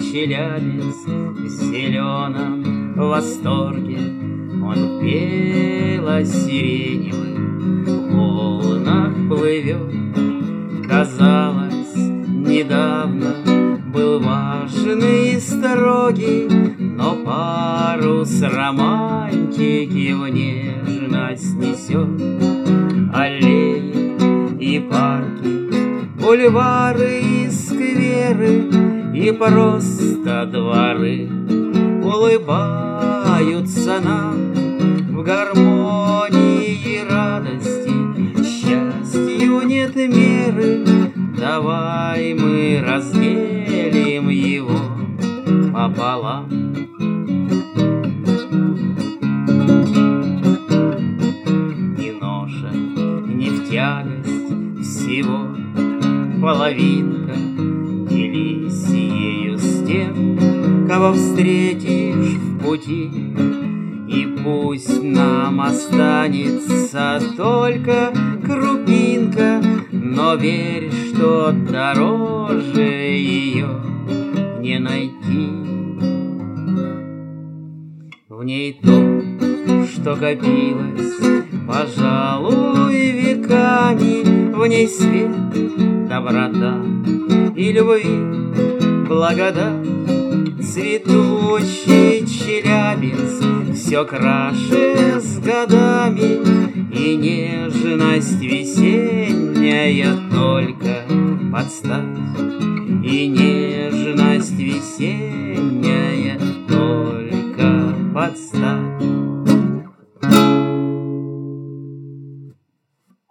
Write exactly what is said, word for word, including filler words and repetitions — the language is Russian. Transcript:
Челябинск в зеленом восторге. Он пел о сиреневых волнах плывет. Казалось, недавно был важный и строгий, но парус романтики в нежность несет. Аллеи и парки, бульвары и скверы, и просто дворы улыбаются нам в гармонии и радости. Счастью нет меры, давай мы разделим его пополам. Ни ноша, ни в тягость, всего половинка. Делись ею с тем, кого встретишь в пути, и пусть нам останется только крупинка, но верь, что дороже ее не найти. В ней то, что копилось, пожалуй, веками, в ней свет, доброта и любви, благодать. Цветущий Челябинск все краше с годами, и нежность весенняя только подстать, и нежность весенняя только подстать.